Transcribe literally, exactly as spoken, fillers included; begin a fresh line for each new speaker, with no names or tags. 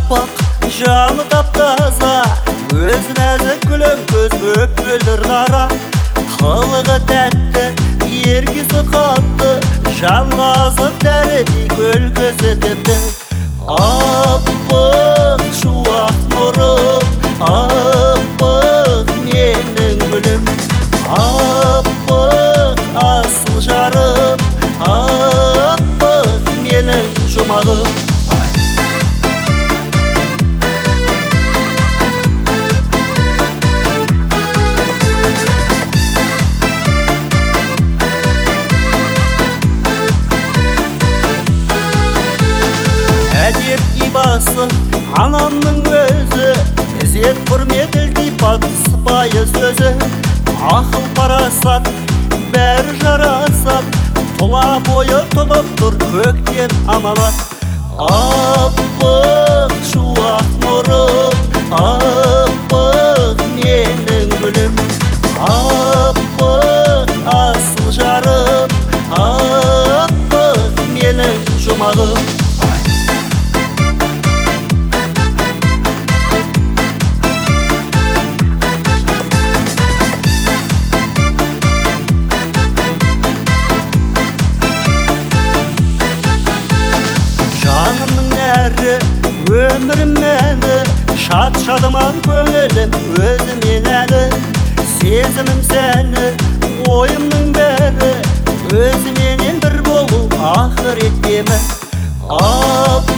аппақ жаны таптаза, өз нәзік күлім көз мөп-мөлдір қара, қылығы тәтті ергісі қатты, жанға азық дәрі күлкісі тіпті. Аппақ шуақ нұрым, аппақ менің гүлім, аппақ асыл жарым, аппақ менің жұмағым. Әдеп ибасы анамның өзі, ізет құрмет ілтипат сыпайы сөзі, ақыл парасат бәрі жарасат, тұла бойы тұнып тұр көктен аманат. Аппақ шуақ нұрым, аппақ менің гүлім, аппақ асыл жарым, аппақ менің жұмағым. Жанымның нәрі, өмірім мәні, шат-шадыман көңілім өзімен әлі. Сезімім сәні, ойымның бәрі, өзіменен бір болу ақырет демі.